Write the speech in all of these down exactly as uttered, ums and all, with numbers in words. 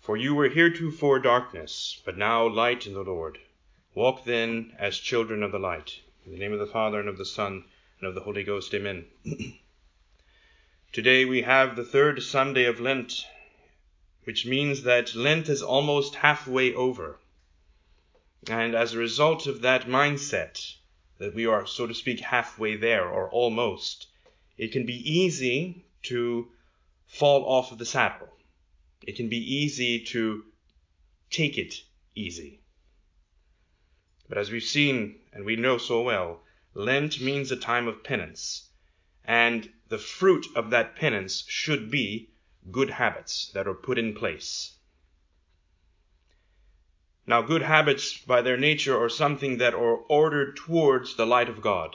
For you were heretofore darkness, but now light in the Lord. Walk then as children of the light. In the name of the Father, and of the Son, and of the Holy Ghost. Amen. Today we have the third Sunday of Lent, which means that Lent is almost halfway over. And as a result of that mindset, that we are, so to speak, halfway there, or almost, it can be easy to fall off of the saddle. It can be easy to take it easy. But as we've seen, and we know so well, Lent means a time of penance. And the fruit of that penance should be good habits that are put in place. Now, good habits by their nature are something that are ordered towards the light of God.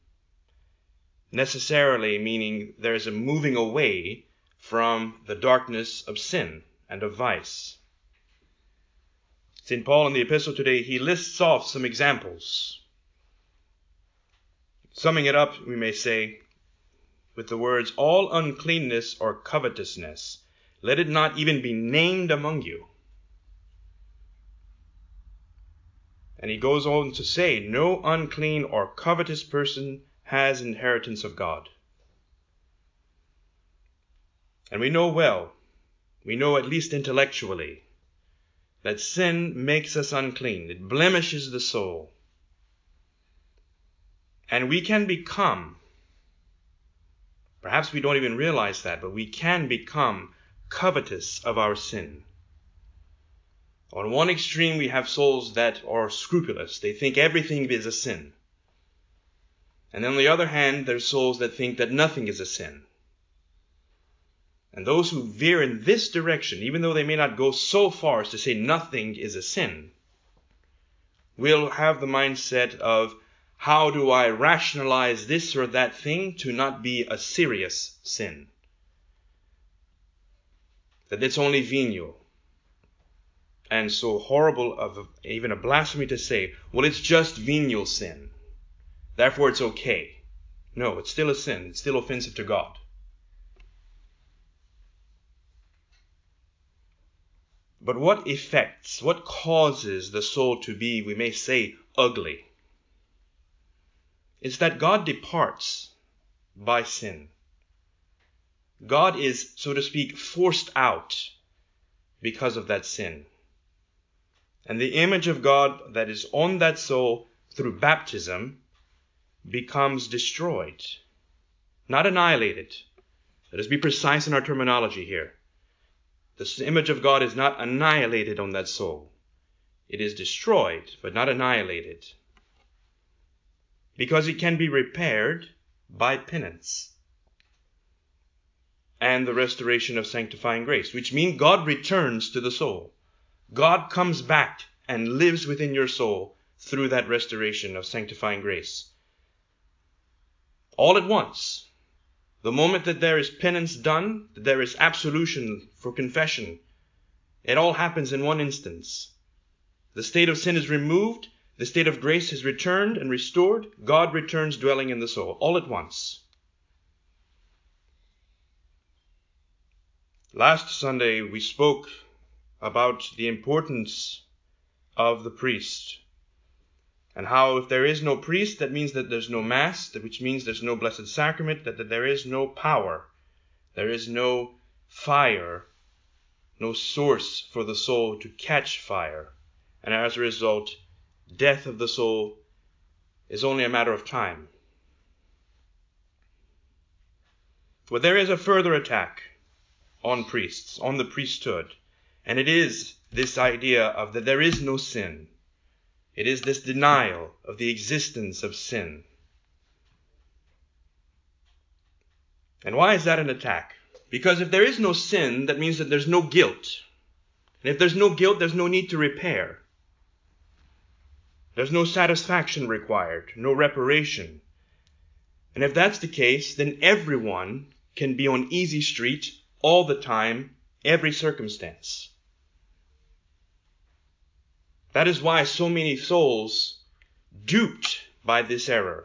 Necessarily meaning there is a moving away from the darkness of sin and of vice. Saint Paul in the epistle today, he lists off some examples. Summing it up, we may say, with the words, all uncleanness or covetousness, let it not even be named among you. And he goes on to say, no unclean or covetous person has inheritance of God. And we know well, we know at least intellectually, that sin makes us unclean. It blemishes the soul. And we can become, perhaps we don't even realize that, but we can become covetous of our sin. On one extreme, we have souls that are scrupulous. They think everything is a sin. And on the other hand, there's souls that think that nothing is a sin. And those who veer in this direction, even though they may not go so far as to say nothing is a sin, will have the mindset of, how do I rationalize this or that thing to not be a serious sin? That it's only venial. And so horrible of even a blasphemy to say, well, it's just venial sin. Therefore it's okay. No, it's still a sin. It's still offensive to God. But what effects, what causes the soul to be, we may say, ugly? It's that God departs by sin. God is, so to speak, forced out because of that sin. And the image of God that is on that soul through baptism becomes destroyed, not annihilated. Let us be precise in our terminology here. The image of God is not annihilated on that soul. It is destroyed, but not annihilated. Because it can be repaired by penance and the restoration of sanctifying grace, which means God returns to the soul. God comes back and lives within your soul through that restoration of sanctifying grace. All at once. The moment that there is penance done, that there is absolution for confession, it all happens in one instance. The state of sin is removed, the state of grace is returned and restored, God returns dwelling in the soul, all at once. Last Sunday we spoke about the importance of the priest, and how if there is no priest, that means that there's no Mass, which means there's no Blessed Sacrament, that, that there is no power, there is no fire, no source for the soul to catch fire. And as a result, death of the soul is only a matter of time. But there is a further attack on priests, on the priesthood, and it is this idea of that there is no sin. It is this denial of the existence of sin. And why is that an attack? Because if there is no sin, that means that there's no guilt. And if there's no guilt, there's no need to repair. There's no satisfaction required, no reparation. And if that's the case, then everyone can be on easy street all the time, every circumstance. That is why so many souls, duped by this error,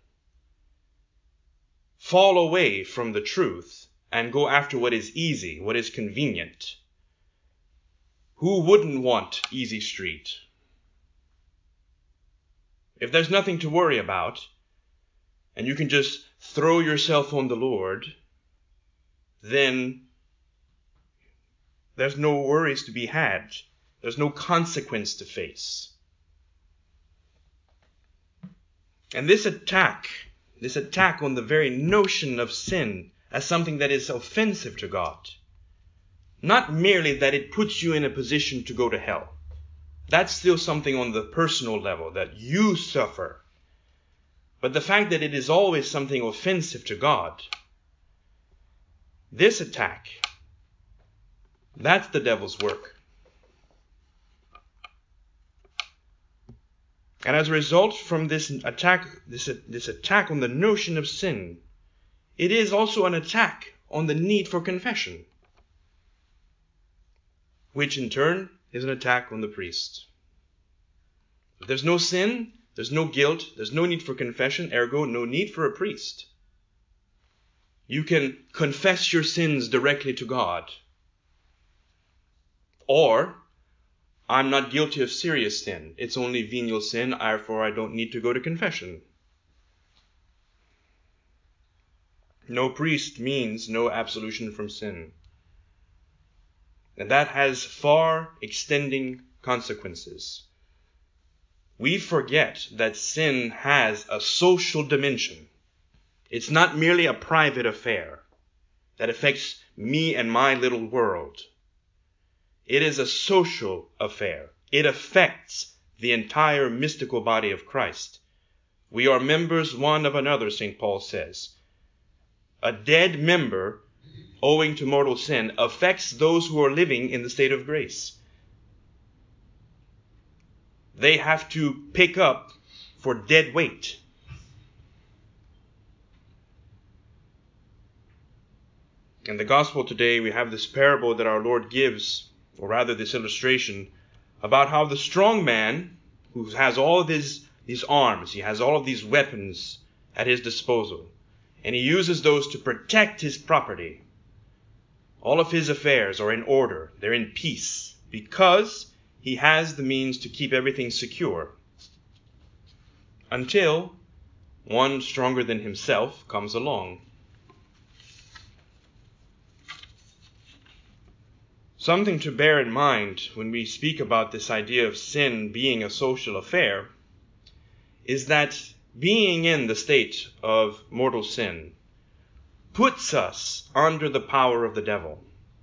fall away from the truth and go after what is easy, what is convenient. Who wouldn't want easy street? If there's nothing to worry about, and you can just throw yourself on the Lord, then there's no worries to be had. There's no consequence to face. And this attack, this attack on the very notion of sin as something that is offensive to God, not merely that it puts you in a position to go to hell. That's still something on the personal level that you suffer. But the fact that it is always something offensive to God, this attack, that's the devil's work. And as a result from this attack, this, this attack on the notion of sin, it is also an attack on the need for confession, which in turn is an attack on the priest. If there's no sin, there's no guilt, there's no need for confession, ergo no need for a priest. You can confess your sins directly to God. Or, I'm not guilty of serious sin. It's only venial sin, therefore I don't need to go to confession. No priest means no absolution from sin. And that has far extending consequences. We forget that sin has a social dimension. It's not merely a private affair that affects me and my little world. It is a social affair. It affects the entire mystical body of Christ. We are members one of another, Saint Paul says. A dead member, owing to mortal sin, affects those who are living in the state of grace. They have to pick up for dead weight. In the gospel today, we have this parable that our Lord gives, or rather this illustration, about how the strong man, who has all of his, these arms, he has all of these weapons at his disposal, and he uses those to protect his property. All of his affairs are in order, they're in peace, because he has the means to keep everything secure. Until one stronger than himself comes along. Something to bear in mind when we speak about this idea of sin being a social affair is that being in the state of mortal sin puts us under the power of the devil.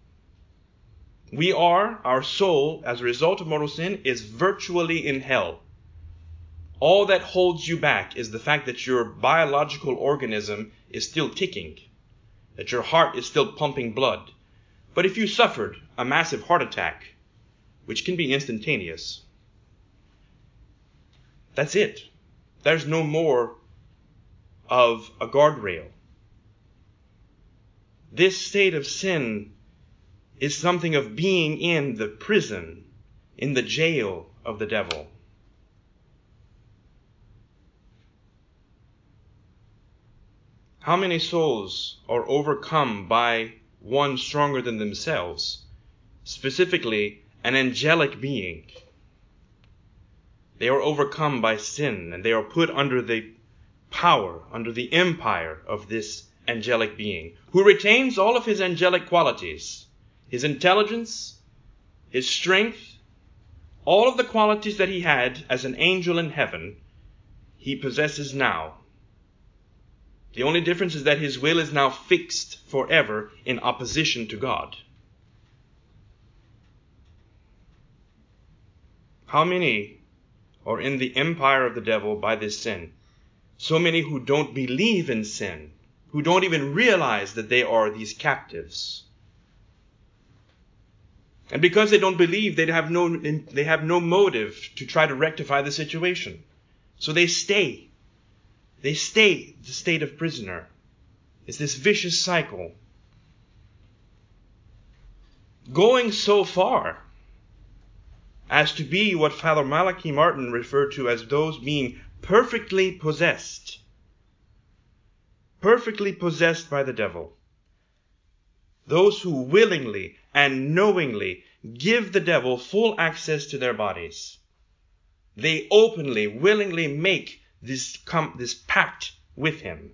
We are, our soul, as a result of mortal sin, is virtually in hell. All that holds you back is the fact that your biological organism is still ticking, that your heart is still pumping blood. But if you suffered a massive heart attack, which can be instantaneous, that's it. There's no more of a guardrail. This state of sin is something of being in the prison, in the jail of the devil. How many souls are overcome by one stronger than themselves, specifically an angelic being? They are overcome by sin, and they are put under the power, under the empire of this angelic being, who retains all of his angelic qualities, his intelligence, his strength, all of the qualities that he had as an angel in heaven, he possesses now. The only difference is that his will is now fixed forever in opposition to God. How many are in the empire of the devil by this sin? So many who don't believe in sin, who don't even realize that they are these captives. And because they don't believe, they have no, they have no motive to try to rectify the situation. So they stay. They stay the state of prisoner. It's this vicious cycle. Going so far as to be what Father Malachi Martin referred to as those being perfectly possessed. Perfectly possessed by the devil. Those who willingly and knowingly give the devil full access to their bodies. They openly, willingly make this, com- this pact with him.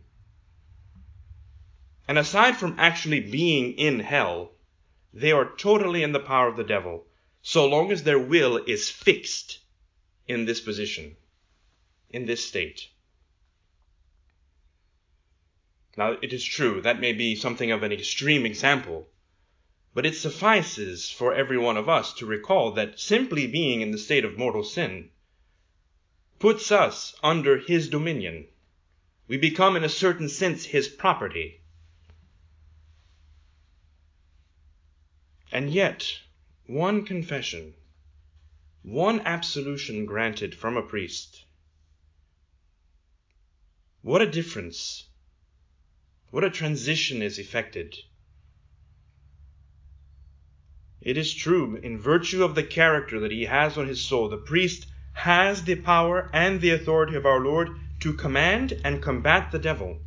And aside from actually being in hell, they are totally in the power of the devil, so long as their will is fixed in this position, in this state. Now, it is true, that may be something of an extreme example, but it suffices for every one of us to recall that simply being in the state of mortal sin puts us under his dominion. We become, in a certain sense, his property. And yet, one confession, one absolution granted from a priest, what a difference, what a transition is effected. It is true, in virtue of the character that he has on his soul, the priest has the power and the authority of our Lord to command and combat the devil.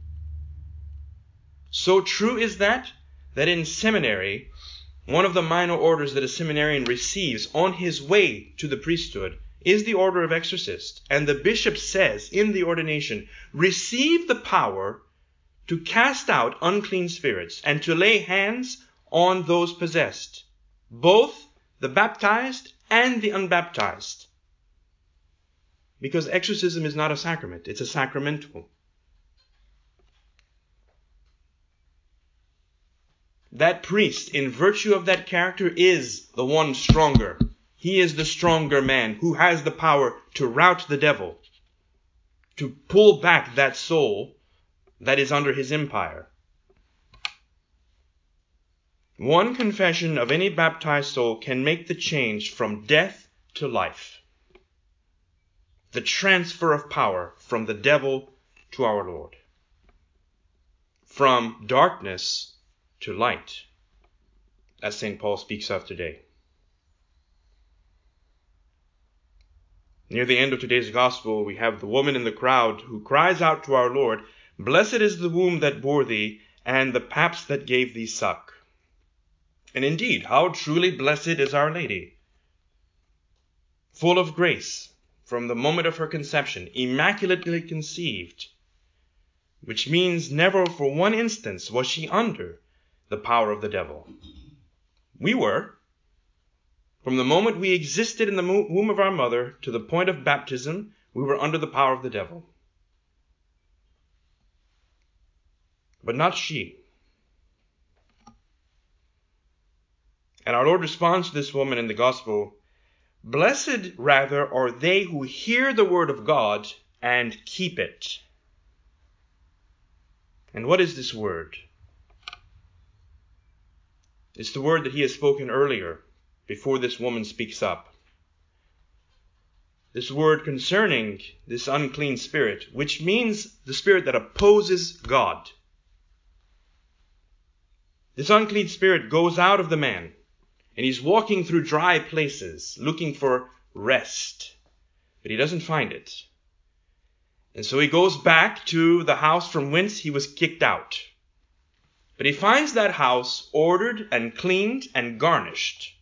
So true is that, that in seminary, one of the minor orders that a seminarian receives on his way to the priesthood is the order of exorcist. And the bishop says in the ordination, receive the power to cast out unclean spirits and to lay hands on those possessed, both the baptized and the unbaptized. Because exorcism is not a sacrament, it's a sacramental. That priest, in virtue of that character, is the one stronger. He is the stronger man who has the power to rout the devil, to pull back that soul that is under his empire. One confession of any baptized soul can make the change from death to life. The transfer of power from the devil to our Lord. From darkness to light, as Saint Paul speaks of today. Near the end of today's gospel, we have the woman in the crowd who cries out to our Lord, "Blessed is the womb that bore thee, and the paps that gave thee suck." And indeed, how truly blessed is Our Lady. Full of grace, from the moment of her conception, immaculately conceived, which means never for one instant was she under the power of the devil. We were. From the moment we existed in the womb of our mother to the point of baptism, we were under the power of the devil. But not she. And our Lord responds to this woman in the gospel, "Blessed rather are they who hear the word of God and keep it." And what is this word? It's the word that he has spoken earlier, before this woman speaks up. This word concerning this unclean spirit, which means the spirit that opposes God. This unclean spirit goes out of the man, and he's walking through dry places, looking for rest, but he doesn't find it. And so he goes back to the house from whence he was kicked out. But he finds that house ordered and cleaned and garnished.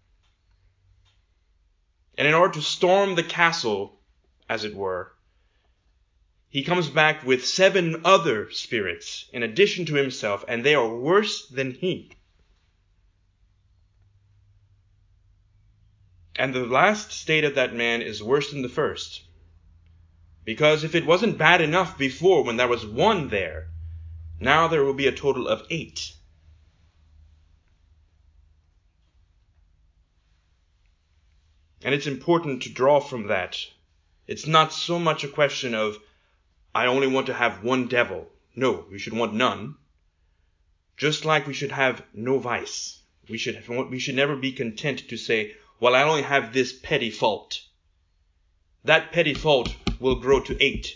And in order to storm the castle, as it were, he comes back with seven other spirits in addition to himself, and they are worse than he. And the last state of that man is worse than the first. Because if it wasn't bad enough before when there was one there, now there will be a total of eight. And it's important to draw from that. It's not so much a question of, I only want to have one devil. No, we should want none. Just like we should have no vice. We should, have, we should never be content to say, well, I only have this petty fault. That petty fault will grow to eight.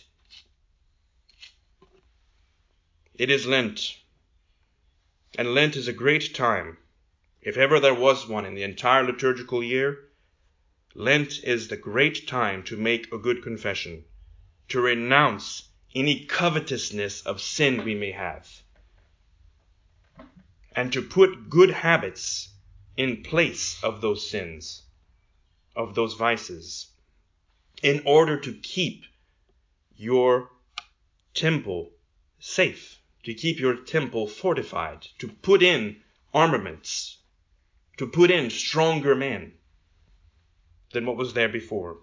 It is Lent. And Lent is a great time. If ever there was one in the entire liturgical year, Lent is the great time to make a good confession, to renounce any covetousness of sin we may have, and to put good habits in place of those sins, of those vices, in order to keep your temple safe, to keep your temple fortified, to put in armaments, to put in stronger men than what was there before.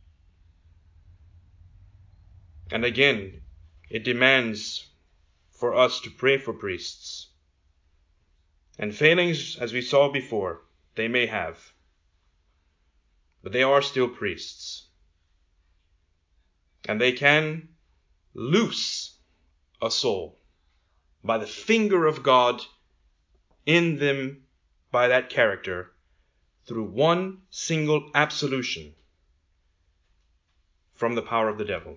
And again, it demands for us to pray for priests. And failings, as we saw before, they may have, but they are still priests. And they can loose a soul by the finger of God in them, by that character, through one single absolution from the power of the devil.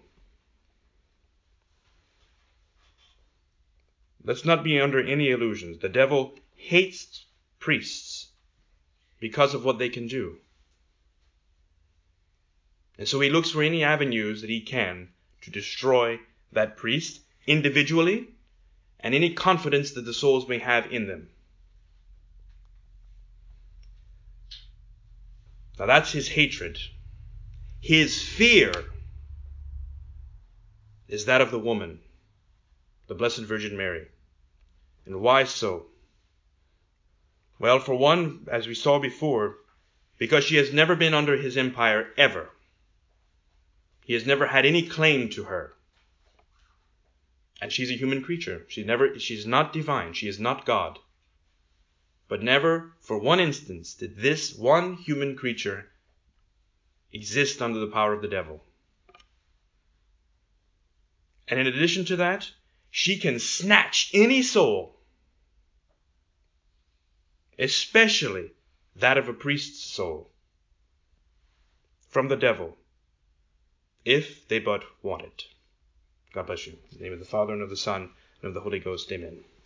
Let's not be under any illusions. The devil hates priests because of what they can do. And so he looks for any avenues that he can to destroy that priest individually and any confidence that the souls may have in them. Now that's his hatred. His fear is that of the woman, the Blessed Virgin Mary. And why so? Well, for one, as we saw before, because she has never been under his empire ever. He has never had any claim to her. And she's a human creature. She never, she's not divine. She is not God. But never for one instance did this one human creature exist under the power of the devil. And in addition to that, she can snatch any soul, especially that of a priest's soul, from the devil, if they but want it. God bless you. In the name of the Father, and of the Son, and of the Holy Ghost. Amen.